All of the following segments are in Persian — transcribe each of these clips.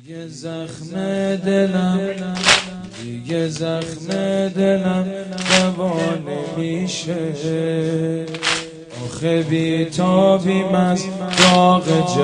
دیگه زخم دلم دوا نمیشه، آخه بیتابیم از داغ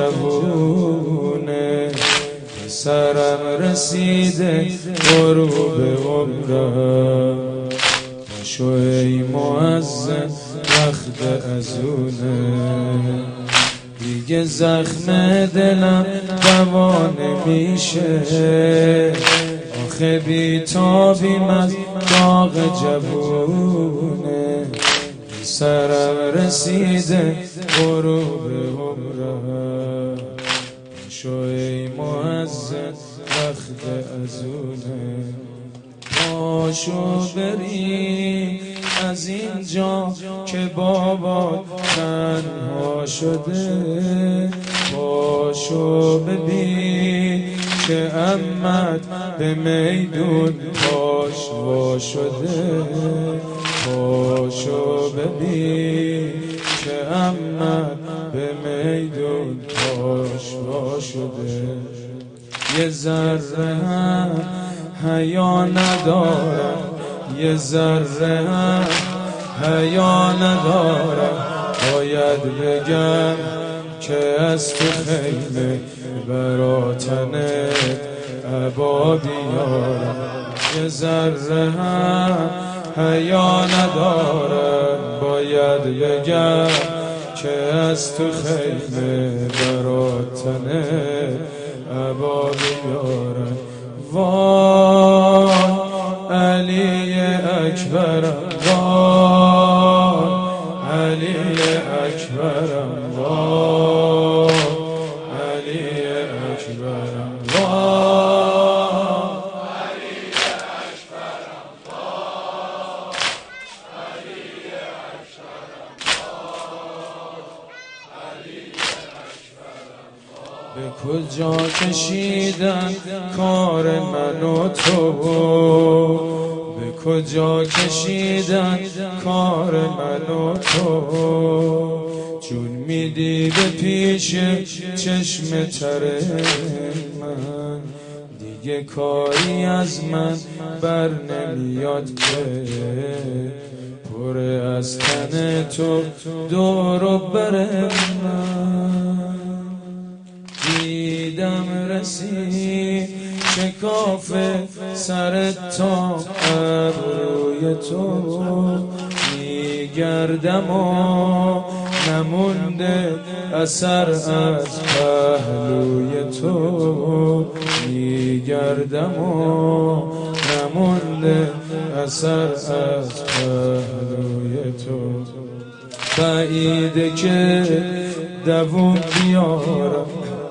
جوونه، به سرم رسیده غروب عمرم، پاشو ای مؤذن وقت اذونه. دیگه زخم دلم دوا نمیشه، آخه بیتابیم از داغ جوونه، سرم رسیده غروب عمرم، پاشو ای مؤذن وقت اذونه. پاشو بریم از اینجا که بابا تنها شده، پاشو ببین که عمت به میدون پاش وا شده، پاشو ببین که عمت به میدون پاش وا شده. یه ذره هم حیا ندارم، یه ذره هم حیا ندارم، باید بگم که از تو خیمه برا تنت عبا بیارم. یه ذره هم حیا ندارم، باید بگم که از تو خیمه برا تنت عبا بیارم. وای علی اکبرم، وای علی اکبرم، وای علی اکبرم، وای علی اکبرم، وای علی اکبرم، وای علی اکبرم. به کجا کشیدن کار من و تو، به کجا کشیدن کار من و تو، چون میدی به پیش چشم تر من، دیگه کاری از من بر نمیاد که پر از تن تو دور و بر من. دیدم رسید شکاف سر تا ابروی تو، میگردم و نمونده اثر از پهلوی تو، میگردم و نمونده اثر از پهلوی تو. بعیده که دووم بیارم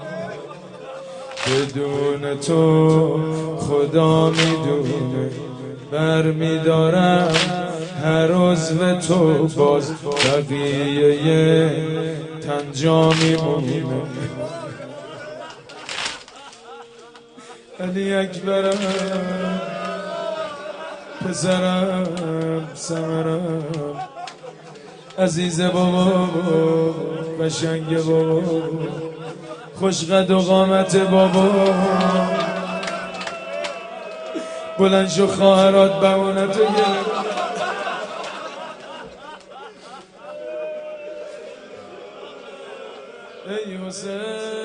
بدون تو، خدا میدونه برمیدارم هر عضو تو، باز بقیه تن جا میمونه. علی اکبرم پسرم سمرم، عزیز بابا قشنگ بابا، خوش قد و قامت بابا، بلند شو خواهرات بمونتو گرفت. ای حسین